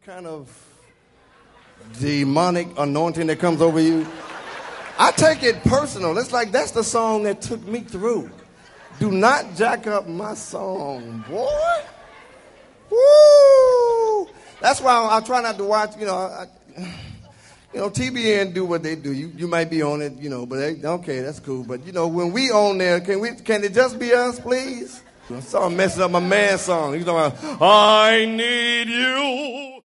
kind of demonic anointing that comes over you? I take it personal. It's like that's the song that took me through. Do not jack up my song, boy. Woo! That's why I try not to watch, TBN do what they do. You might be on it, but okay, that's cool. But, when we on there, can it just be us, please? I saw him messing up my man song. He's talking about, I need you.